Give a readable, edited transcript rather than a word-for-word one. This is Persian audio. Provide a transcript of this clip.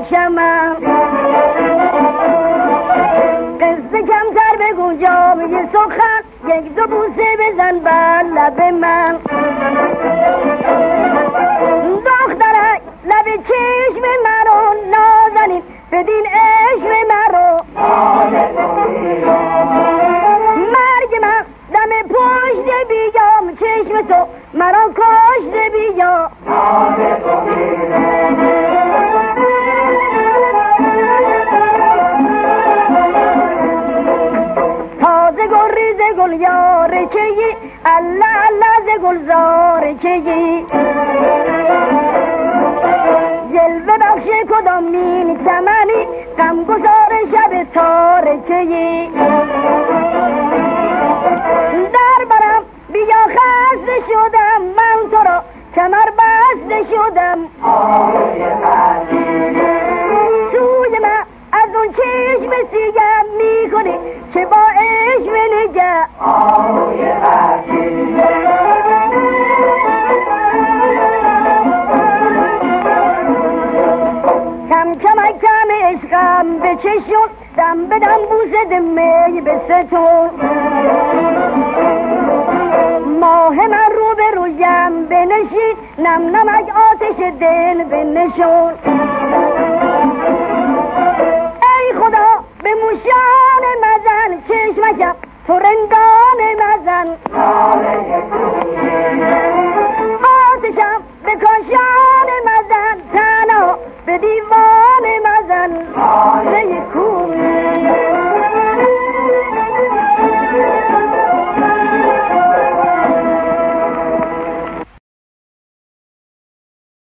شمع قصه کمتر بگو جامعه سخن یک دو بوسه بزن بر لب من دخترک لب چشم مرا نازنین بدین عشق مرا مرگ من دم پشت بیام چشم تو مرا کشت بیا تازه گل ریز گل یار چهی الله الله ز گلزار چهی جلوه بخش کدامین چمنی غم گذار شب تارکه‌ای در برم بیا خسته شدم من تو را کمر بسته شدم سوی من از اون چشم سیگم میکنی که با عشق نگه کم کمک کم عشقم به چشون دم بدم بوسه دمی به ستون ماه من رو به رویم بنشید نم نمک آتش دل بنشون ای خدا به موشان مزن چشمکم تو رندان مزن آتشم به کاشان مزن تنها به دیوان مزن